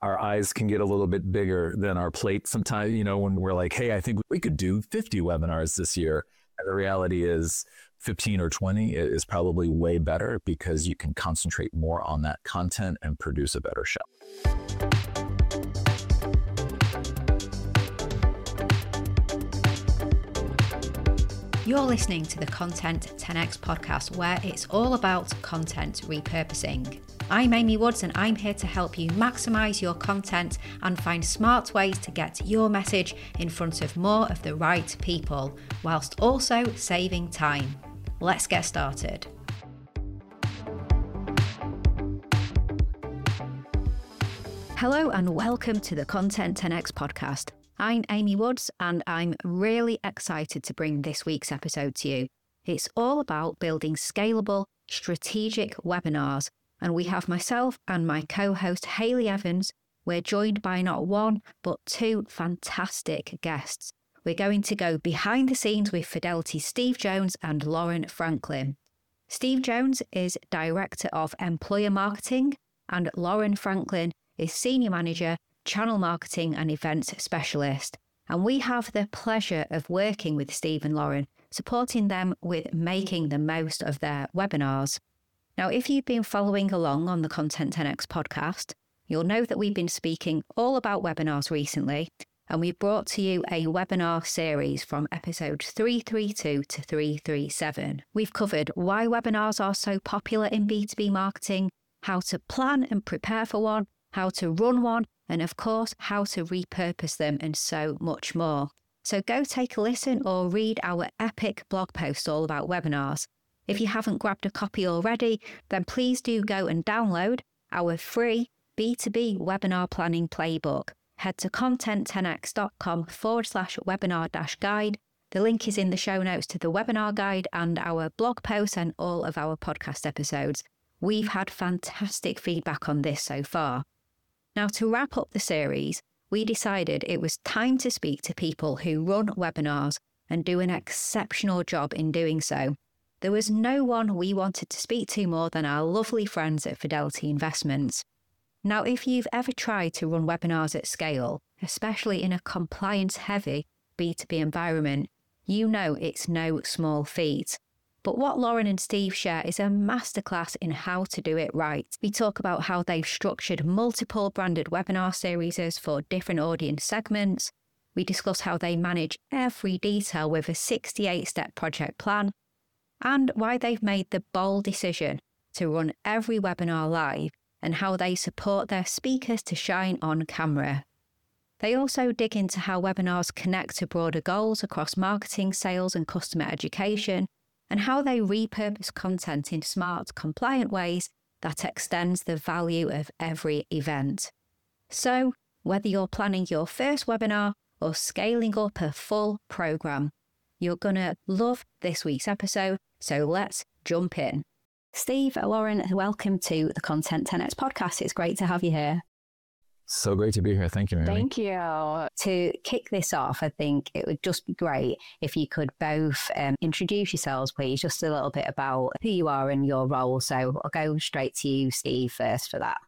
our eyes can get a little bit bigger than our plate sometimes, when we're like, hey, I think we could do 50 webinars this year. And the reality is 15 or 20 is probably way better because you can concentrate more on that content and produce a better show. You're listening to the Content 10X podcast, where it's all about content repurposing. I'm Amy Woods, and I'm here to help you maximize your content and find smart ways to get your message in front of more of the right people, whilst also saving time. Let's get started. Hello and welcome to the Content 10X podcast. I'm Amy Woods, and I'm really excited to bring this week's episode to you. It's all about building scalable, strategic webinars, and we have myself and my co-host Hayley Evans. We're joined by not one, but two fantastic guests. We're going to go behind the scenes with Fidelity's Steve Jones and Lauren Franklin. Steve Jones is Director of Employer Marketing, and Lauren Franklin is Senior Manager, Channel Marketing and Events Specialist. And we have the pleasure of working with Steve and Lauren, supporting them with making the most of their webinars. Now, if you've been following along on the Content 10X podcast, you'll know that we've been speaking all about webinars recently, and we've brought to you a webinar series from episodes 332 to 337. We've covered why webinars are so popular in B2B marketing, how to plan and prepare for one, how to run one, and of course, how to repurpose them, and so much more. So go take a listen or read our epic blog post all about webinars. If you haven't grabbed a copy already, then please do go and download our free B2B webinar planning playbook. Head to content10x.com/webinar-guide. The link is in the show notes to the webinar guide and our blog post and all of our podcast episodes. We've had fantastic feedback on this so far. Now, to wrap up the series, we decided it was time to speak to people who run webinars and do an exceptional job in doing so. There was no one we wanted to speak to more than our lovely friends at Fidelity Investments. Now, if you've ever tried to run webinars at scale, especially in a compliance-heavy B2B environment, you know it's no small feat. But what Lauren and Steve share is a masterclass in how to do it right. We talk about how they've structured multiple branded webinar series for different audience segments. We discuss how they manage every detail with a 68-step project plan, and why they've made the bold decision to run every webinar live and how they support their speakers to shine on camera. They also dig into how webinars connect to broader goals across marketing, sales, and customer education, and how they repurpose content in smart, compliant ways that extends the value of every event. So, whether you're planning your first webinar or scaling up a full program, you're going to love this week's episode, so let's jump in. Steve, Lauren, welcome to the Content 10X podcast. It's great to have you here. So great to be here. Thank you, Mary. Thank you. To kick this off, I think it would just be great if you could both introduce yourselves, please, just a little bit about who you are and your role. So I'll go straight to you, Steve, first for that.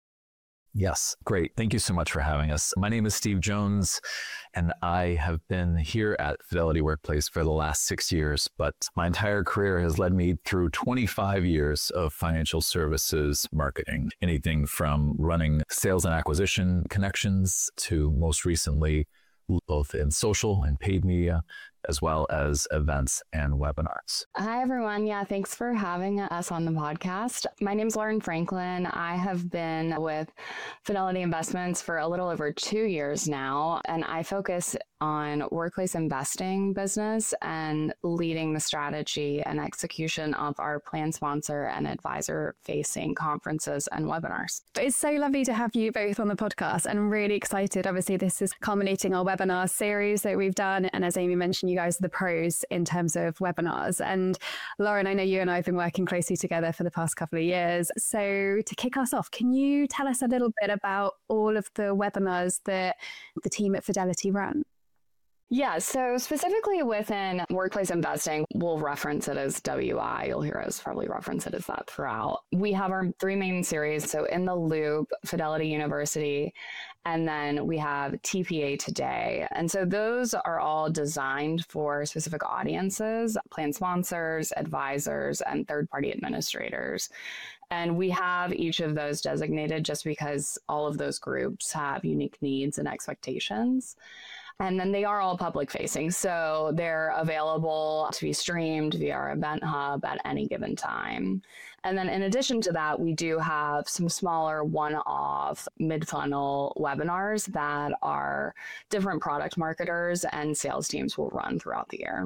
Yes, great. Thank you so much for having us. My name is Steve Jones, and I have been here at Fidelity Workplace for the last 6 years, but my entire career has led me through 25 years of financial services marketing, anything from running sales and acquisition connections to most recently both in social and paid media, as well as events and webinars. Hi, everyone. Yeah, thanks for having us on the podcast. My name's Lauren Franklin. I have been with Fidelity Investments for a little over 2 years now, and I focus on workplace investing business and leading the strategy and execution of our plan sponsor and advisor facing conferences and webinars. It's so lovely to have you both on the podcast, and I'm really excited. Obviously, this is culminating our webinar series that we've done. And as Amy mentioned, you guys are the pros in terms of webinars. And Lauren, I know you and I have been working closely together for the past couple of years. So to kick us off, can you tell us a little bit about all of the webinars that the team at Fidelity run? Yeah, so specifically within workplace investing, we'll reference it as WI. You'll hear us probably reference it as that throughout. We have our three main series. So In the Loop, Fidelity University, and then we have TPA Today. And so those are all designed for specific audiences, plan sponsors, advisors, and third-party administrators. And we have each of those designated just because all of those groups have unique needs and expectations. And then they are all public facing. So they're available to be streamed via our event hub at any given time. And then in addition to that, we do have some smaller one-off mid-funnel webinars that our different product marketers and sales teams will run throughout the year.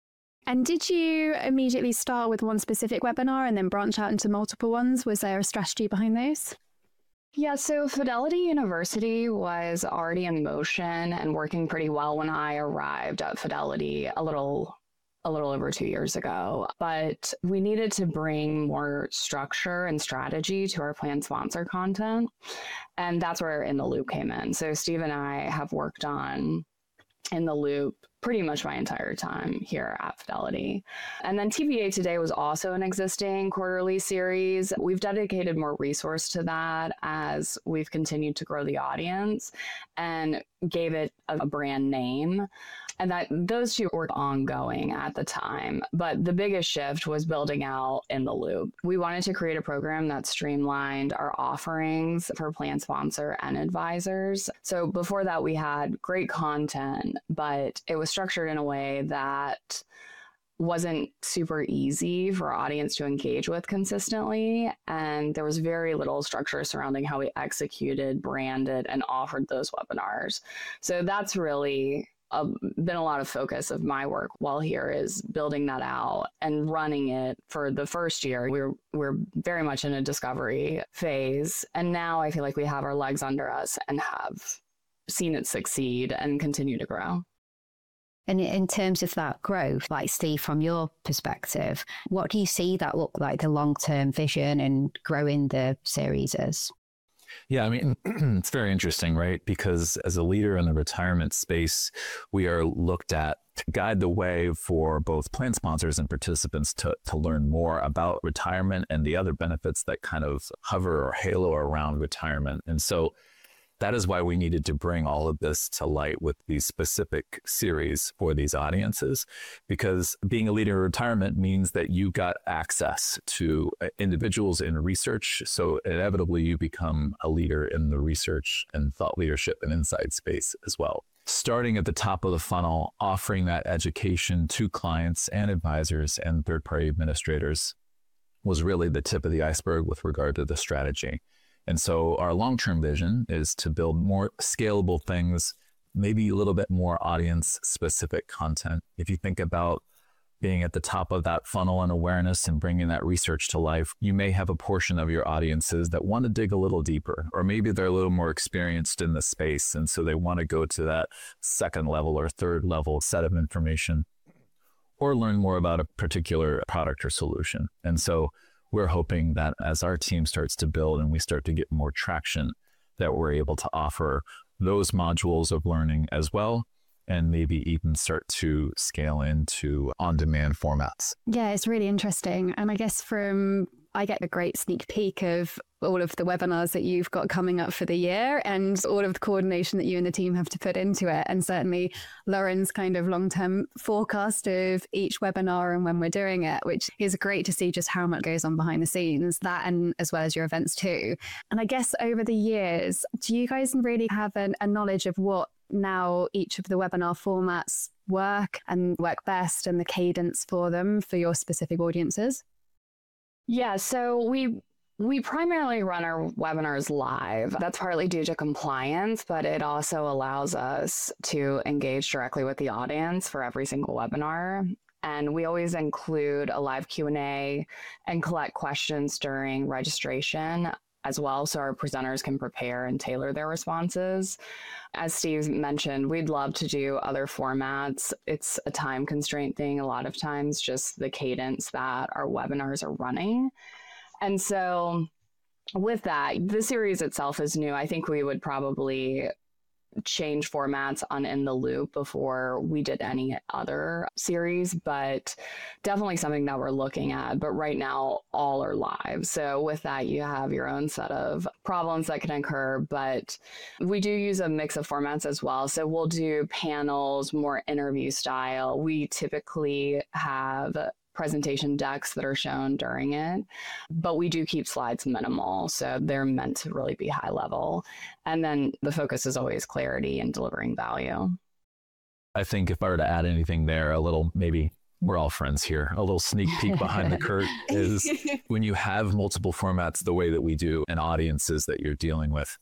And did you immediately start with one specific webinar and then branch out into multiple ones? Was there a strategy behind those? Yeah, so Fidelity University was already in motion and working pretty well when I arrived at Fidelity a little over 2 years ago. But we needed to bring more structure and strategy to our plan sponsor content. And that's where In the Loop came in. So Steve and I have worked on In the Loop pretty much my entire time here at Fidelity. And then TPA Today was also an existing quarterly series. We've dedicated more resource to that as we've continued to grow the audience and gave it a brand name. And that those two were ongoing at the time. But the biggest shift was building out In the Loop. We wanted to create a program that streamlined our offerings for plan sponsor and advisors. So before that, we had great content, but it was structured in a way that wasn't super easy for our audience to engage with consistently. And there was very little structure surrounding how we executed, branded, and offered those webinars. So that's really been a lot of focus of my work while here, is building that out and running it. For the first year, we're very much in a discovery phase. And now I feel like we have our legs under us and have seen it succeed and continue to grow. And in terms of that growth, like Steve, from your perspective, what do you see that look like, the long-term vision and growing the series is? Yeah, I mean, it's very interesting, right? Because as a leader in the retirement space, we are looked at to guide the way for both plan sponsors and participants to learn more about retirement and the other benefits that kind of hover or halo around retirement. And so that is why we needed to bring all of this to light with these specific series for these audiences, because being a leader in retirement means that you got access to individuals in research. So inevitably you become a leader in the research and thought leadership and insight space as well. Starting at the top of the funnel, offering that education to clients and advisors and third-party administrators was really the tip of the iceberg with regard to the strategy. And so our long-term vision is to build more scalable things, maybe a little bit more audience-specific content. If you think about being at the top of that funnel and awareness and bringing that research to life, you may have a portion of your audiences that want to dig a little deeper, or maybe they're a little more experienced in the space, and so they want to go to that second level or third level set of information, or learn more about a particular product or solution. And so we're hoping that as our team starts to build and we start to get more traction, that we're able to offer those modules of learning as well, and maybe even start to scale into on-demand formats. Yeah, it's really interesting. And I guess I get a great sneak peek of all of the webinars that you've got coming up for the year and all of the coordination that you and the team have to put into it. And certainly Lauren's kind of long-term forecast of each webinar and when we're doing it, which is great to see just how much goes on behind the scenes, that and as well as your events too. And I guess over the years, do you guys really have a knowledge of what now each of the webinar formats work best and the cadence for them for your specific audiences? Yeah, so we primarily run our webinars live. That's partly due to compliance, but it also allows us to engage directly with the audience for every single webinar. And we always include a live Q&A and collect questions during registration as well, so our presenters can prepare and tailor their responses. As Steve mentioned, we'd love to do other formats. It's a time constraint thing a lot of times, just the cadence that our webinars are running. And so with that, the series itself is new. I think we would probably change formats on In the Loop before we did any other series, but definitely something that we're looking at. But right now, all are live. So with that, you have your own set of problems that can occur, but we do use a mix of formats as well. So we'll do panels, more interview style. We typically have presentation decks that are shown during it, but we do keep slides minimal. So they're meant to really be high level. And then the focus is always clarity and delivering value. I think if I were to add anything there, a little, maybe we're all friends here, a little sneak peek behind the curtain is when you have multiple formats the way that we do and audiences that you're dealing with,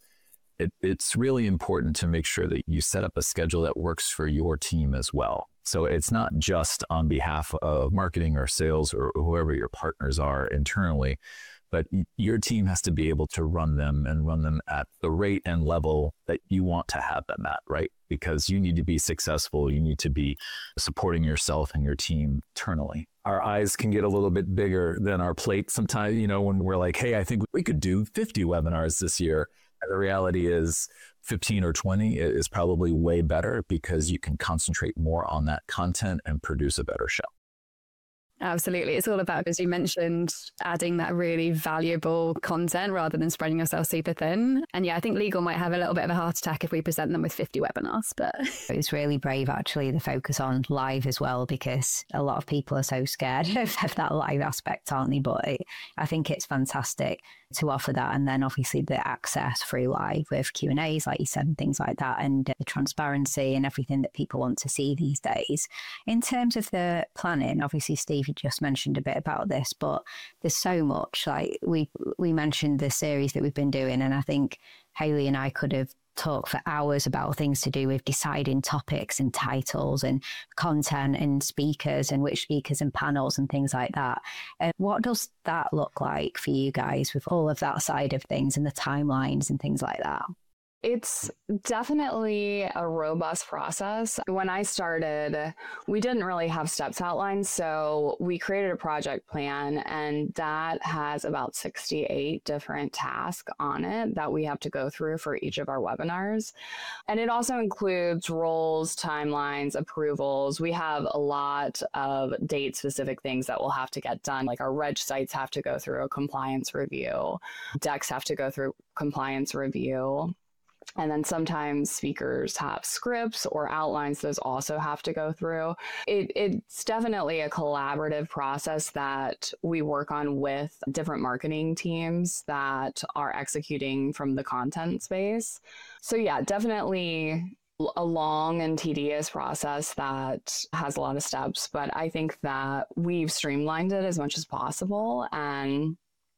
it's really important to make sure that you set up a schedule that works for your team as well. So it's not just on behalf of marketing or sales or whoever your partners are internally, but your team has to be able to run them and run them at the rate and level that you want to have them at, right? Because you need to be successful. You need to be supporting yourself and your team internally. Our eyes can get a little bit bigger than our plate sometimes, when we're like, hey, I think we could do 50 webinars this year. And the reality is 15 or 20 is probably way better because you can concentrate more on that content and produce a better show. Absolutely. It's all about, as you mentioned, adding that really valuable content rather than spreading yourself super thin. And yeah, I think legal might have a little bit of a heart attack if we present them with 50 webinars. But it's really brave, actually, the focus on live as well, because a lot of people are so scared of that live aspect, aren't they? But I think it's fantastic to offer that. And then obviously the access through live with Q&As, like you said, and things like that, and the transparency and everything that people want to see these days. In terms of the planning, obviously, Steve, you just mentioned a bit about this, but there's so much. Like we mentioned the series that we've been doing, and I think Hayley and I could have talked for hours about things to do with deciding topics and titles and content and speakers and which speakers and panels and things like that. What does that look like for you guys with all of that side of things and the timelines and things like that? It's definitely a robust process. When I started, we didn't really have steps outlined, so we created a project plan, and that has about 68 different tasks on it that we have to go through for each of our webinars. And it also includes roles, timelines, approvals. We have a lot of date-specific things that will have to get done, like our reg sites have to go through a compliance review, decks have to go through compliance review. And then sometimes speakers have scripts or outlines, those also have to go through. It's definitely a collaborative process that we work on with different marketing teams that are executing from the content space. So yeah, definitely a long and tedious process that has a lot of steps, but I think that we've streamlined it as much as possible and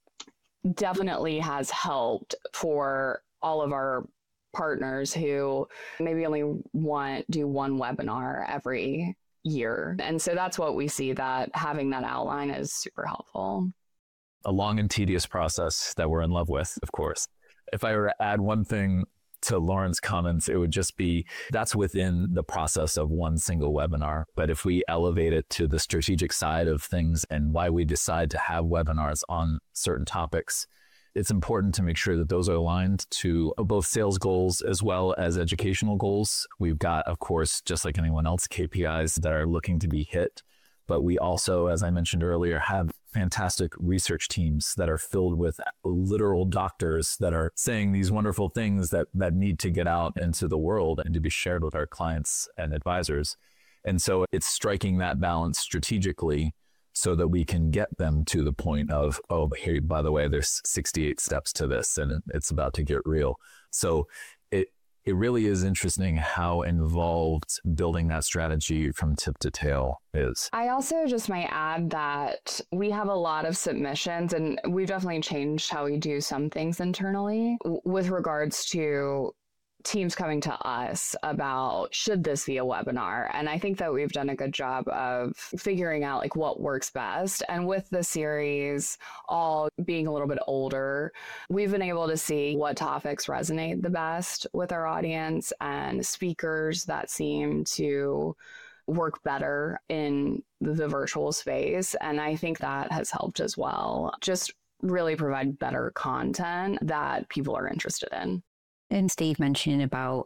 definitely has helped for all of our partners who maybe only do one webinar every year. And so that's what we see, that having that outline is super helpful. A long and tedious process that we're in love with, of course. If I were to add one thing to Lauren's comments, it would just be that's within the process of one single webinar. But if we elevate it to the strategic side of things and why we decide to have webinars on certain topics, it's important to make sure that those are aligned to both sales goals as well as educational goals. We've got, of course, just like anyone else, KPIs that are looking to be hit. But we also, as I mentioned earlier, have fantastic research teams that are filled with literal doctors that are saying these wonderful things that need to get out into the world and to be shared with our clients and advisors. And so it's striking that balance strategically so that we can get them to the point of, oh, but here, by the way, there's 68 steps to this and it's about to get real. So it really is interesting how involved building that strategy from tip to tail is. I also just might add that we have a lot of submissions, and we've definitely changed how we do some things internally with regards to teams coming to us about, should this be a webinar? And I think that we've done a good job of figuring out like what works best. And with the series all being a little bit older, we've been able to see what topics resonate the best with our audience and speakers that seem to work better in the virtual space. And I think that has helped as well. Just really provide better content that people are interested in. And Steve mentioning about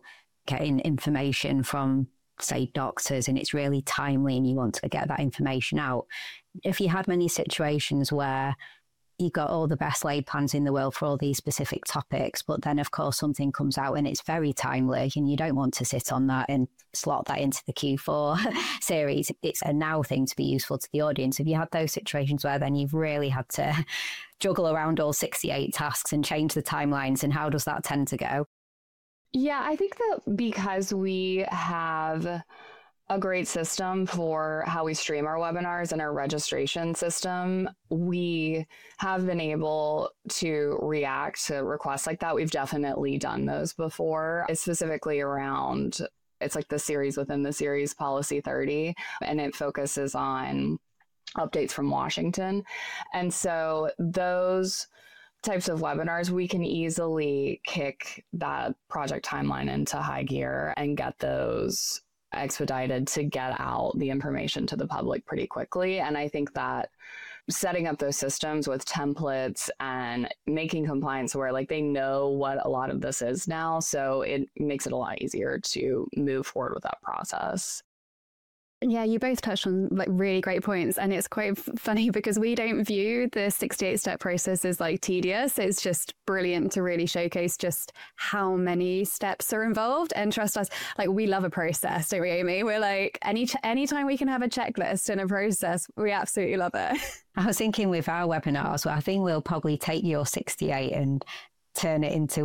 getting information from, say, doctors, and it's really timely and you want to get that information out. If you had many situations where you got all the best laid plans in the world for all these specific topics, but then of course something comes out and it's very timely and you don't want to sit on that and slot that into the Q4 series. It's a now thing to be useful to the audience. Have you had those situations where then you've really had to juggle around all 68 tasks and change the timelines, and how does that tend to go? Yeah, I think that because we have a great system for how we stream our webinars and our registration system, we have been able to react to requests like that. We've definitely done those before. It's specifically around, it's like the series within the series, Policy 30, and it focuses on updates from Washington. And so those types of webinars, we can easily kick that project timeline into high gear and get those expedited to get out the information to the public pretty quickly. And I think that setting up those systems with templates and making compliance where like they know what a lot of this is now, so it makes it a lot easier to move forward with that process. Yeah, you both touched on like really great points, and it's quite funny because we don't view the 68-step process as like tedious. It's just brilliant to really showcase just how many steps are involved. And trust us, like we love a process, don't we, Amy? We're like anytime we can have a checklist and a process, we absolutely love it. I was thinking with our webinars, well, I think we'll probably take your 68 and turn it into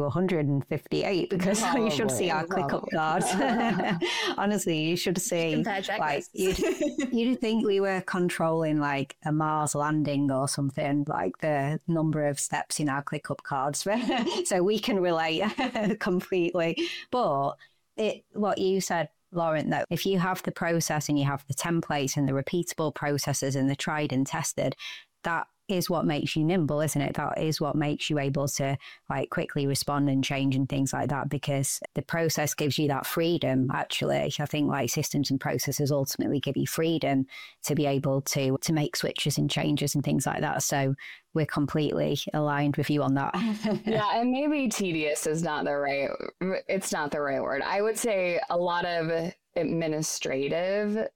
158 because you should see our ClickUp cards. Honestly, you should see, like, you'd think we were controlling like a Mars landing or something, like the number of steps in our ClickUp cards. So we can relate completely. But what you said, Lauren, though, if you have the process and you have the templates and the repeatable processes and the tried and tested, that is what makes you nimble, isn't it? That is what makes you able to like quickly respond and change and things like that, because the process gives you that freedom. Actually, I think like systems and processes ultimately give you freedom to be able to make switches and changes and things like that. So we're completely aligned with you on that. Yeah, and maybe tedious is not the right, it's not the right word. I would say a lot of administrative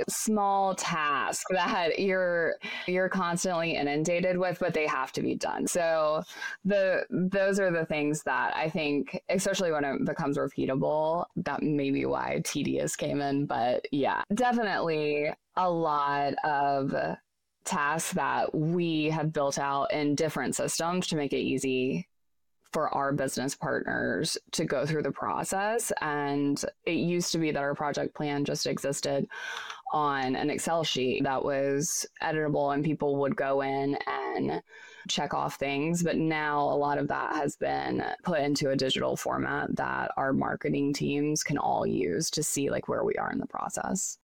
small tasks that you're constantly inundated with, but they have to be done. So those are the things that I think, especially when it becomes repeatable, that may be why tedious came in. But yeah, definitely a lot of tasks that we have built out in different systems to make it easy for our business partners to go through the process. And it used to be that our project plan just existed on an Excel sheet that was editable and people would go in and check off things. But now a lot of that has been put into a digital format that our marketing teams can all use to see like where we are in the process.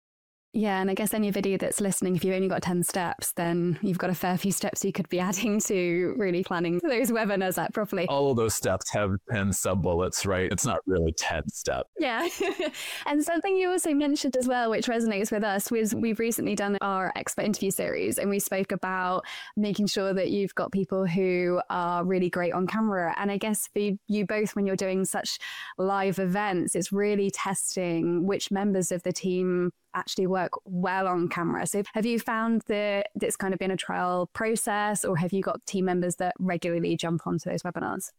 Yeah, and I guess anybody that's listening, if you've only got 10 steps, then you've got a fair few steps you could be adding to really planning those webinars out properly. All of those steps have 10 sub-bullets, right? It's not really 10 steps. Yeah. And something you also mentioned as well, which resonates with us, was we've recently done our expert interview series, and we spoke about making sure that you've got people who are really great on camera. And I guess for you both, when you're doing such live events, it's really testing which members of the team actually work well on camera. So have you found that it's kind of been a trial process, or have you got team members that regularly jump onto those webinars?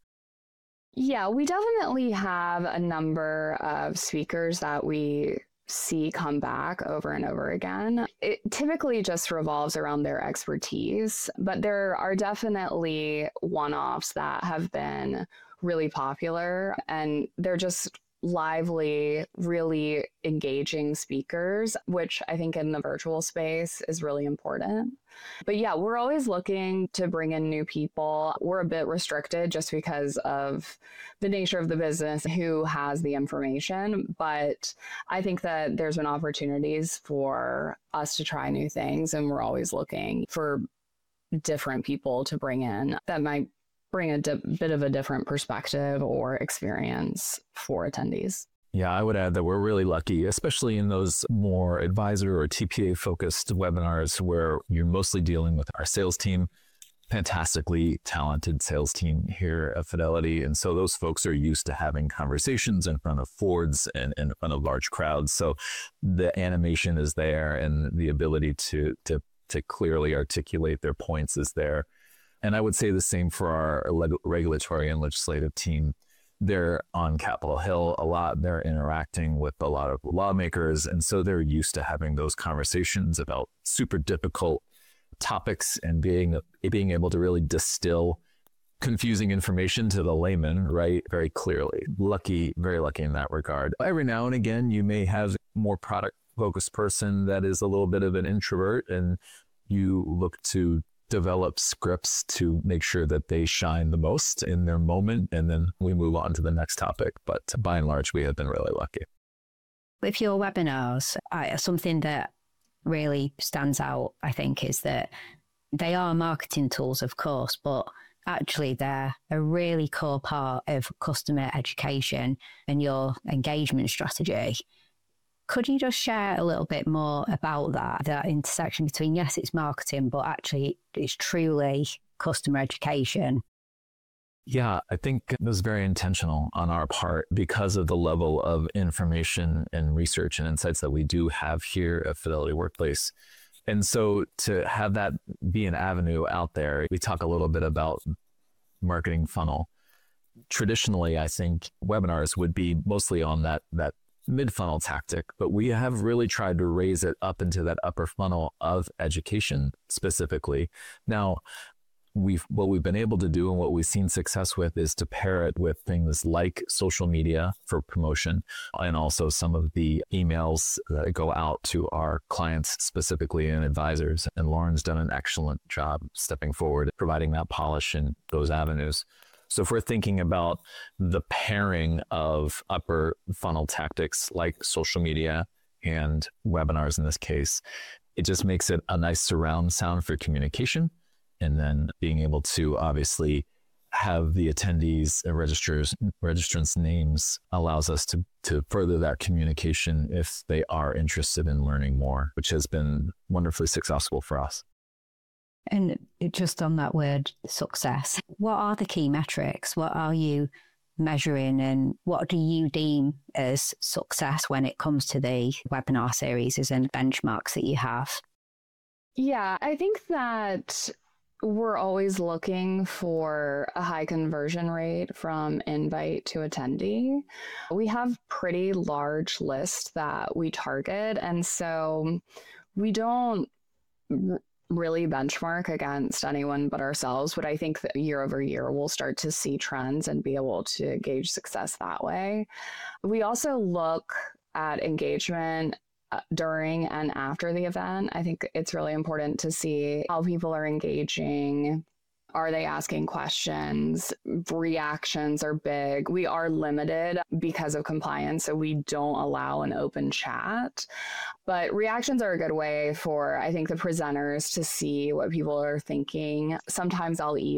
Yeah, we definitely have a number of speakers that we see come back over and over again. It typically just revolves around their expertise, but there are definitely one-offs that have been really popular, and they're just lively, really engaging speakers, which I think in the virtual space is really important. But yeah, we're always looking to bring in new people. We're a bit restricted just because of the nature of the business, who has the information. But I think that there's been opportunities for us to try new things, and we're always looking for different people to bring in that might bring a bit of a different perspective or experience for attendees. Yeah, I would add that we're really lucky, especially in those more advisor or TPA focused webinars where you're mostly dealing with our sales team, fantastically talented sales team here at Fidelity. And so those folks are used to having conversations in front of Fords and in front of large crowds. So the animation is there and the ability to clearly articulate their points is there. And I would say the same for our regulatory and legislative team. They're on Capitol Hill a lot. They're interacting with a lot of lawmakers. And so they're used to having those conversations about super difficult topics and being able to really distill confusing information to the layman, right, very clearly. Very lucky in that regard. Every now and again, you may have a more product-focused person that is a little bit of an introvert, and you look to develop scripts to make sure that they shine the most in their moment, and then we move on to the next topic. But by and large, we have been really lucky. With your webinars, something that really stands out, I think, is that they are marketing tools, of course, but actually they're a really core part of customer education and your engagement strategy. Could you just share a little bit more about that intersection between, yes, it's marketing, but actually it's truly customer education? Yeah, I think it was very intentional on our part because of the level of information and research and insights that we do have here at Fidelity Workplace. And so to have that be an avenue out there, we talk a little bit about marketing funnel. Traditionally, I think webinars would be mostly on that mid-funnel tactic, but we have really tried to raise it up into that upper funnel of education specifically. Now, what we've been able to do and what we've seen success with is to pair it with things like social media for promotion and also some of the emails that go out to our clients specifically and advisors. And Lauren's done an excellent job stepping forward, providing that polish in those avenues. So if we're thinking about the pairing of upper funnel tactics like social media and webinars in this case, it just makes it a nice surround sound for communication. And then being able to obviously have the attendees and registrants' names allows us to further that communication if they are interested in learning more, which has been wonderfully successful for us. And just on that word, success, what are the key metrics? What are you measuring and what do you deem as success when it comes to the webinar series and benchmarks that you have? Yeah, I think that we're always looking for a high conversion rate from invite to attendee. We have pretty large lists that we target, and so we don't really benchmark against anyone but ourselves, but I think that year over year we'll start to see trends and be able to gauge success that way. We also look at engagement during and after the event. I think it's really important to see how people are engaging. Are they asking questions? Reactions are big. We are limited because of compliance, so we don't allow an open chat. But reactions are a good way for, I think, the presenters to see what people are thinking. Sometimes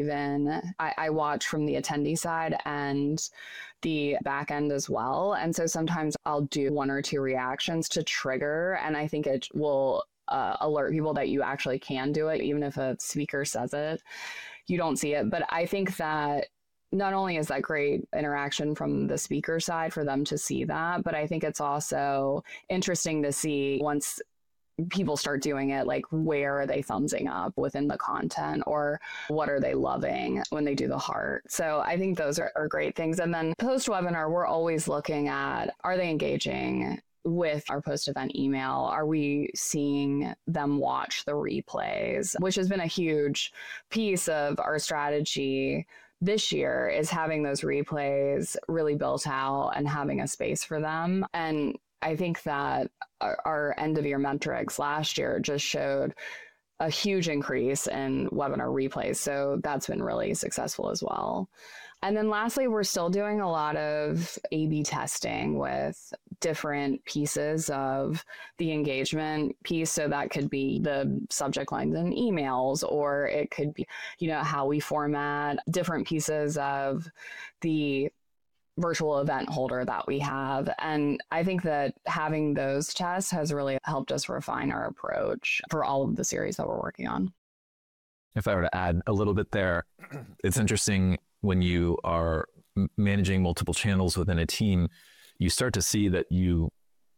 I watch from the attendee side and the back end as well. And so sometimes I'll do one or two reactions to trigger, and I think it will alert people that you actually can do it, even if a speaker says it. You don't see it. But I think that not only is that great interaction from the speaker side for them to see that, but I think it's also interesting to see once people start doing it, like where are they thumbsing up within the content or what are they loving when they do the heart. So I think those are great things. And then post-webinar, we're always looking at, are they engaging with our post-event email? Are we seeing them watch the replays? Which has been a huge piece of our strategy this year, is having those replays really built out and having a space for them. And I think that our end of year metrics last year just showed a huge increase in webinar replays. So that's been really successful as well. And then lastly, we're still doing a lot of A/B testing with different pieces of the engagement piece. So that could be the subject lines in emails, or it could be, how we format different pieces of the virtual event holder that we have. And I think that having those tests has really helped us refine our approach for all of the series that we're working on. if I were to add a little bit there, it's interesting when you are managing multiple channels within a team, you start to see that you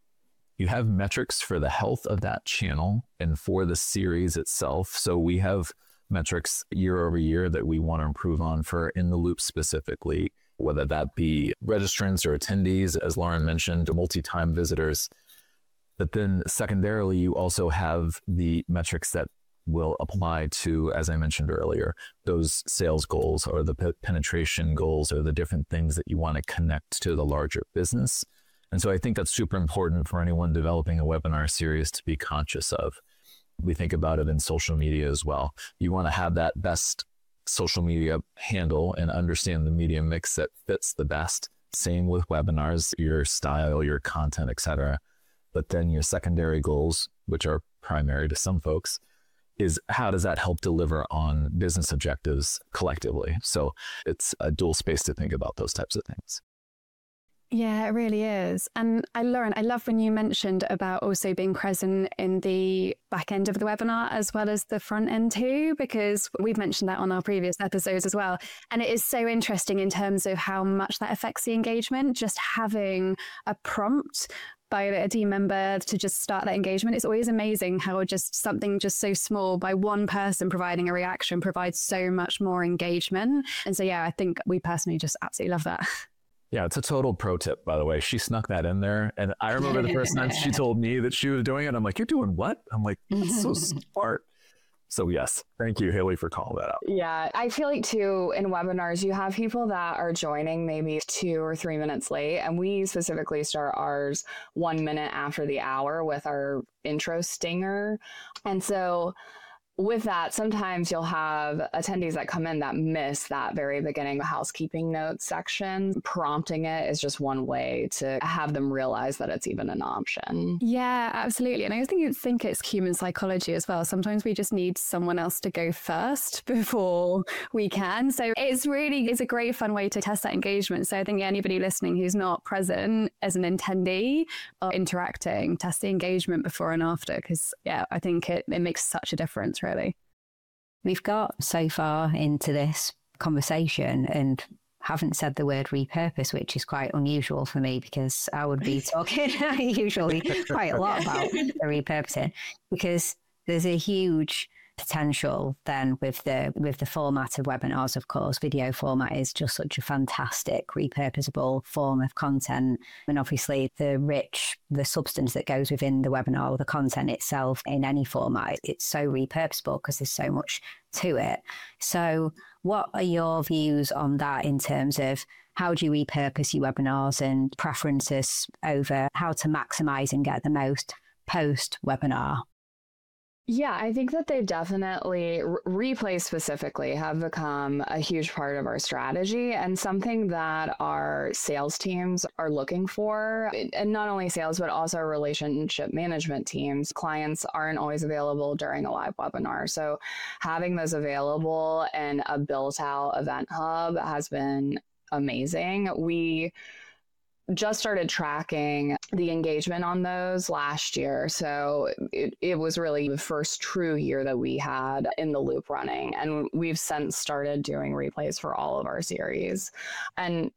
have metrics for the health of that channel and for the series itself. So we have metrics year over year that we want to improve on for In the Loop specifically, whether that be registrants or attendees, as Lauren mentioned, multi-time visitors. But then secondarily, you also have the metrics that will apply to, as I mentioned earlier, those sales goals or the penetration goals or the different things that you want to connect to the larger business. And so I think that's super important for anyone developing a webinar series to be conscious of. We think about it in social media as well. You want to have that best social media handle and understand the media mix that fits the best. Same with webinars, your style, your content, etc. But then your secondary goals, which are primary to some folks, is how does that help deliver on business objectives collectively? So it's a dual space to think about those types of things. Yeah, it really is. And Lauren, I love when you mentioned about also being present in the back end of the webinar as well as the front end too, because we've mentioned that on our previous episodes as well. And it is so interesting in terms of how much that affects the engagement, just having a prompt by a team member to just start that engagement. It's always amazing how just something just so small by one person providing a reaction provides so much more engagement. And so, yeah, I think we personally just absolutely love that. Yeah, it's a total pro tip, by the way. She snuck that in there. And I remember the first time she told me that she was doing it. I'm like, you're doing what? I'm like, that's so smart. So yes, thank you, Haley, for calling that out. Yeah, I feel like too, in webinars, you have people that are joining maybe 2 or 3 minutes late. And we specifically start ours 1 minute after the hour with our intro stinger. And so with that, sometimes you'll have attendees that come in that miss that very beginning housekeeping notes section. Prompting it is just one way to have them realize that it's even an option. Yeah, absolutely. And I think it's human psychology as well. Sometimes we just need someone else to go first before we can. So it's a great fun way to test that engagement. So I think anybody listening who's not present as an attendee or interacting, test the engagement before and after, because yeah, I think it makes such a difference. Really. We've got so far into this conversation and haven't said the word repurpose, which is quite unusual for me because I would be talking usually quite a lot about the repurposing, because there's a huge potential then with the format of webinars. Of course, video format is just such a fantastic repurposable form of content, and obviously the substance that goes within the webinar or the content itself in any format, it's so repurposable because there's so much to it. So what are your views on that in terms of how do you repurpose your webinars and preferences over how to maximize and get the most post webinar? Yeah, I think that they definitely, replays specifically, have become a huge part of our strategy and something that our sales teams are looking for. And not only sales, but also our relationship management teams. Clients aren't always available during a live webinar. So having those available and a built out event hub has been amazing. We just started tracking the engagement on those last year. So it was really the first true year that we had In the Loop running. And we've since started doing replays for all of our series. And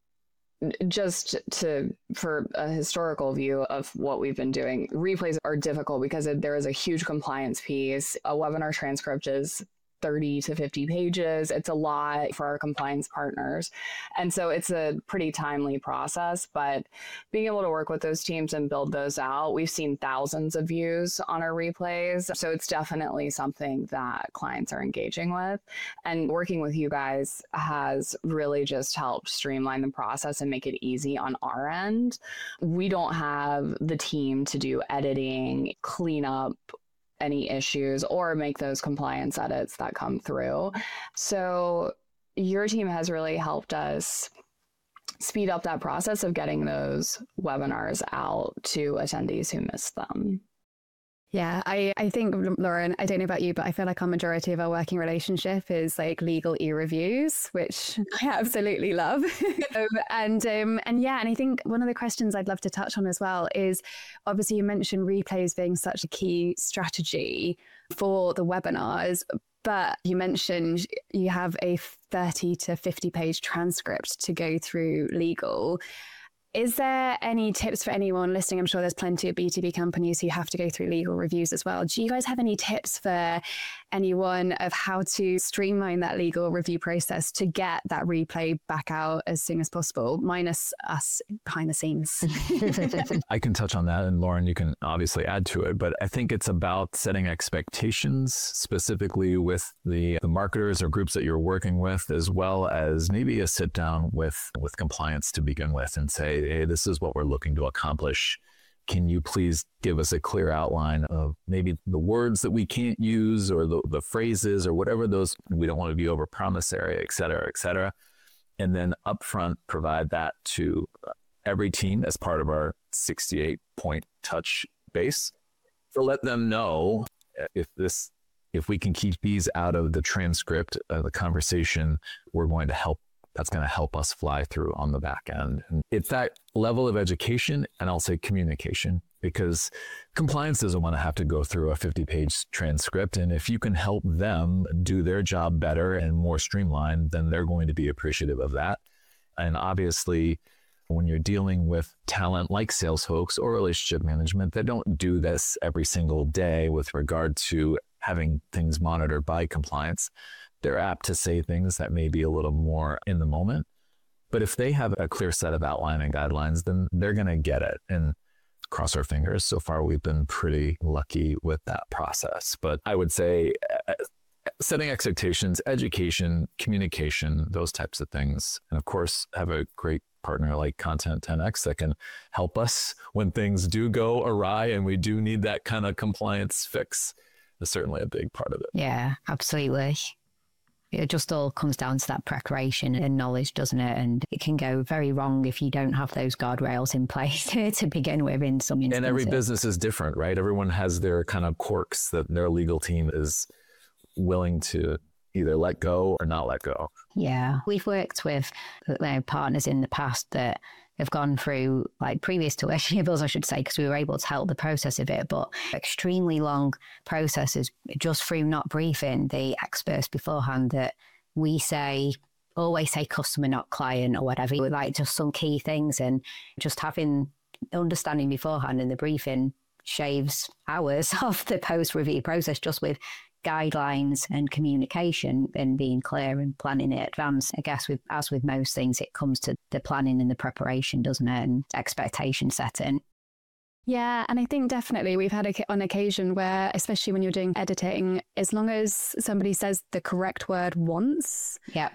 just for a historical view of what we've been doing, replays are difficult because there is a huge compliance piece. A webinar transcript is 30 to 50 pages. It's a lot for our compliance partners. And so it's a pretty timely process, but being able to work with those teams and build those out, we've seen thousands of views on our replays. So it's definitely something that clients are engaging with. And working with you guys has really just helped streamline the process and make it easy on our end. We don't have the team to do editing, clean up any issues, or make those compliance edits that come through. So your team has really helped us speed up that process of getting those webinars out to attendees who missed them. Yeah, I think, Lauren, I don't know about you, but I feel like our majority of our working relationship is like legal e-reviews, which I absolutely love. And I think one of the questions I'd love to touch on as well is, obviously you mentioned replays being such a key strategy for the webinars, but you mentioned you have a 30 to 50 page transcript to go through legal. Is there any tips for anyone listening? I'm sure there's plenty of B2B companies who have to go through legal reviews as well. Do you guys have any tips for anyone of how to streamline that legal review process to get that replay back out as soon as possible, minus us behind the scenes? I can touch on that, and Lauren, you can obviously add to it, but I think it's about setting expectations specifically with the marketers or groups that you're working with, as well as maybe a sit down with compliance to begin with and say, hey, this is what we're looking to accomplish. Can you please give us a clear outline of maybe the words that we can't use, or the phrases, or whatever those, we don't want to be over promissory, et cetera, and then upfront provide that to every team as part of our 68-point touch base to let them know if we can keep these out of the transcript of the conversation, we're going to help. That's going to help us fly through on the back end. And it's that level of education, and I'll say communication, because compliance doesn't want to have to go through a 50-page transcript. And if you can help them do their job better and more streamlined, then they're going to be appreciative of that. And obviously, when you're dealing with talent like sales folks or relationship management, they don't do this every single day with regard to having things monitored by compliance. They're apt to say things that may be a little more in the moment. But if they have a clear set of outlining guidelines, then they're going to get it. And cross our fingers. So far, we've been pretty lucky with that process. But I would say setting expectations, education, communication, those types of things. And of course, have a great partner like Content 10X that can help us when things do go awry and we do need that kind of compliance fix. Is certainly a big part of it. Yeah, absolutely. It just all comes down to that preparation and knowledge, doesn't it? And it can go very wrong if you don't have those guardrails in place to begin with in some instances. And every business is different, right? Everyone has their kind of quirks that their legal team is willing to either let go or not let go. Yeah. We've worked with partners in the past that have gone through, like previous to us, I should say, because we were able to help the process of it, but extremely long processes just through not briefing the experts beforehand, that we always say customer, not client, or whatever, like just some key things, and just having understanding beforehand in the briefing shaves hours of the post-review process, just with guidelines and communication and being clear and planning in advance. I guess as with most things, it comes to the planning and the preparation, doesn't it? And expectation setting. Yeah, and I think definitely we've had on occasion where, especially when you're doing editing, as long as somebody says the correct word once,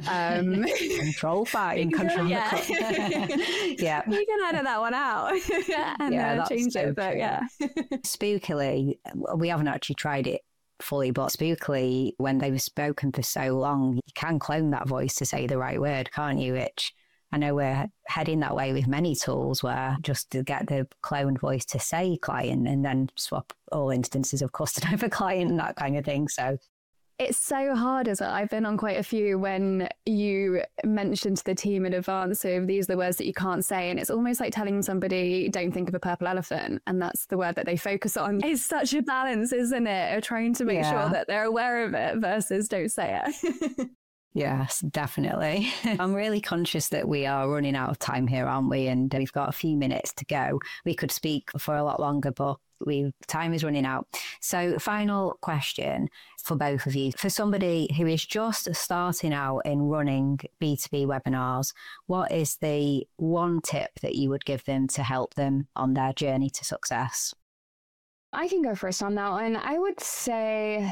control fine, control. Yeah, yeah, you can edit that one out and change so it. But true. yeah, Spookily, we haven't actually tried it fully, but Spookily, when they've spoken for so long, you can clone that voice to say the right word, can't you? Which I know we're heading that way with many tools, where just to get the cloned voice to say client and then swap all instances of customer for client and that kind of thing. So it's so hard as well. I've been on quite a few when you mentioned to the team in advance of these are the words that you can't say. And it's almost like telling somebody, don't think of a purple elephant. And that's the word that they focus on. It's such a balance, isn't it? Of trying to make sure that they're aware of it versus don't say it. Yes, definitely. I'm really conscious that we are running out of time here, aren't we? And we've got a few minutes to go. We could speak for a lot longer, but time is running out. So final question for both of you. For somebody who is just starting out in running B2B webinars, what is the one tip that you would give them to help them on their journey to success? I can go first on that one. I would say,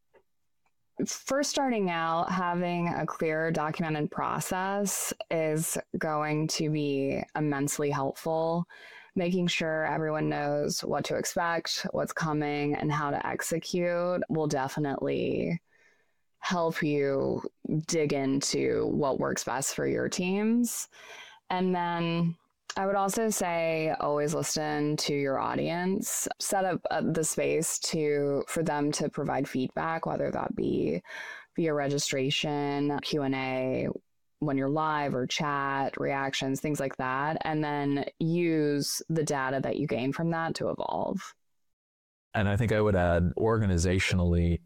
first starting out, having a clear documented process is going to be immensely helpful. Making sure everyone knows what to expect, what's coming, and how to execute will definitely help you dig into what works best for your teams. And then I would also say always listen to your audience. Set up the space for them to provide feedback, whether that be via registration, Q&A, when you're live, or chat, reactions, things like that. And then use the data that you gain from that to evolve. And I think I would add, organizationally,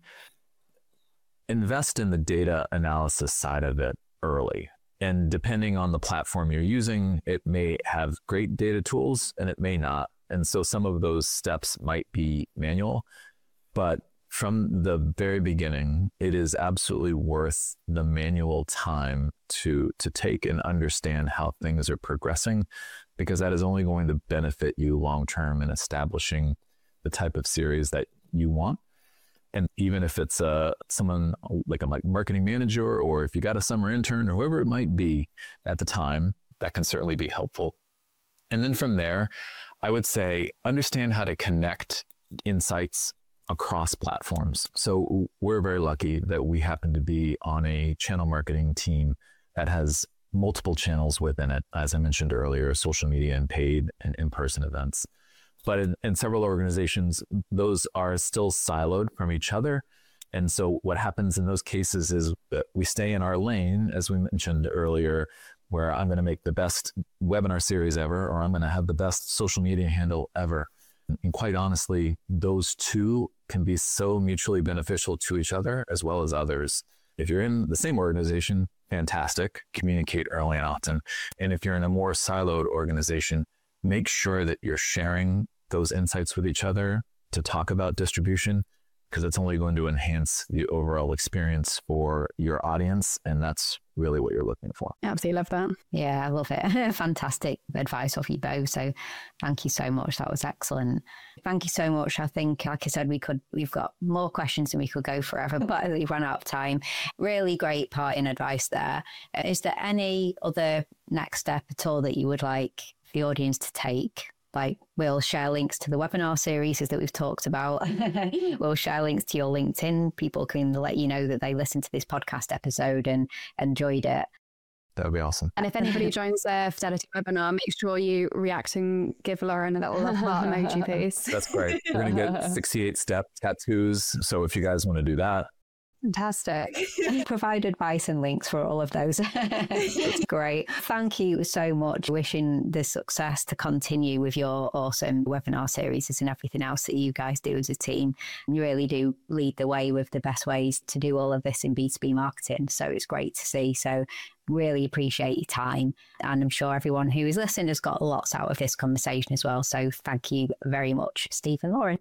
invest in the data analysis side of it early. And depending on the platform you're using, it may have great data tools and it may not. And so some of those steps might be manual, but from the very beginning, it is absolutely worth the manual time to take and understand how things are progressing, because that is only going to benefit you long-term in establishing the type of series that you want. And even if it's someone like a marketing manager, or if you got a summer intern or whoever it might be at the time, that can certainly be helpful. And then from there, I would say understand how to connect insights across platforms. So we're very lucky that we happen to be on a channel marketing team that has multiple channels within it, as I mentioned earlier, social media and paid and in-person events. But in several organizations, those are still siloed from each other. And so what happens in those cases is that we stay in our lane, as we mentioned earlier, where I'm going to make the best webinar series ever, or I'm going to have the best social media handle ever. And quite honestly, those two can be so mutually beneficial to each other as well as others. If you're in the same organization, fantastic, communicate early and often. And if you're in a more siloed organization, make sure that you're sharing those insights with each other to talk about distribution, because it's only going to enhance the overall experience for your audience. And that's really what you're looking for. Absolutely love that. Yeah, I love it. Fantastic advice off you both. So thank you so much. That was excellent. Thank you so much. I think, like I said, we've got more questions and we could go forever, but we've run out of time. Really great parting advice there. Is there any other next step at all that you would like the audience to take? Like, we'll share links to the webinar series that we've talked about. We'll share links to your LinkedIn. People can let you know that they listened to this podcast episode and enjoyed it. That would be awesome. And if anybody joins the Fidelity webinar, make sure you react and give Lauren a little love heart emoji, please. That's great. We're going to get 68-step tattoos. So if you guys want to do that. Fantastic. Provide advice and links for all of those. It's great. Thank you so much. Wishing the success to continue with your awesome webinar series and everything else that you guys do as a team. You really do lead the way with the best ways to do all of this in B2B marketing. So it's great to see. So really appreciate your time. And I'm sure everyone who is listening has got lots out of this conversation as well. So thank you very much, Steve and Lauren.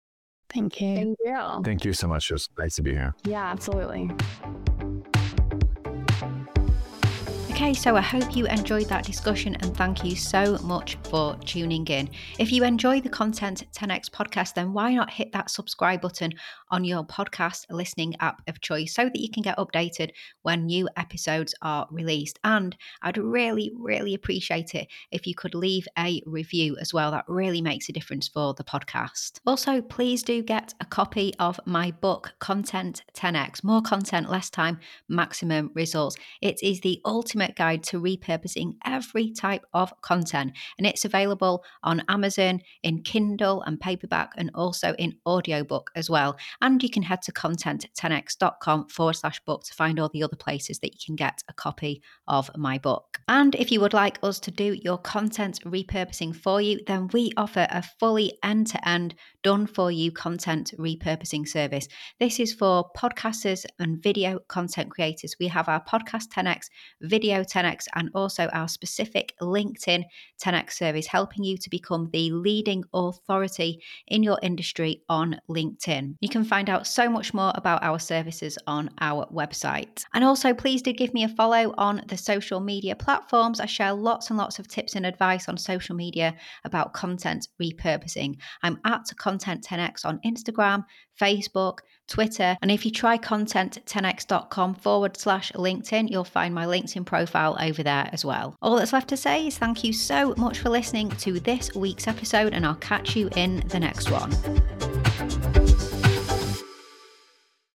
Thank you. Thank you. Thank you so much. It was nice to be here. Yeah, absolutely. Okay, so I hope you enjoyed that discussion and thank you so much for tuning in. If you enjoy the Content 10X podcast, then why not hit that subscribe button on your podcast listening app of choice so that you can get updated when new episodes are released. And I'd really, really appreciate it if you could leave a review as well. That really makes a difference for the podcast. Also, please do get a copy of my book, Content 10X, More Content, Less Time, Maximum Results. It is the ultimate guide to repurposing every type of content, and it's available on Amazon in Kindle and paperback and also in audiobook as well. And you can head to content10x.com/book to find all the other places that you can get a copy of my book. And if you would like us to do your content repurposing for you, then we offer a fully end-to-end done for you content repurposing service. This is for podcasters and video content creators. We have our Podcast 10X, Video 10X, and also our specific LinkedIn 10X service, helping you to become the leading authority in your industry on LinkedIn. You can find out so much more about our services on our website. And also, please do give me a follow on the social media platforms. I share lots and lots of tips and advice on social media about content repurposing. I'm at Content 10X on Instagram, Facebook, Twitter. And if you try content10x.com/LinkedIn, you'll find my LinkedIn profile over there as well. All that's left to say is thank you so much for listening to this week's episode, and I'll catch you in the next one.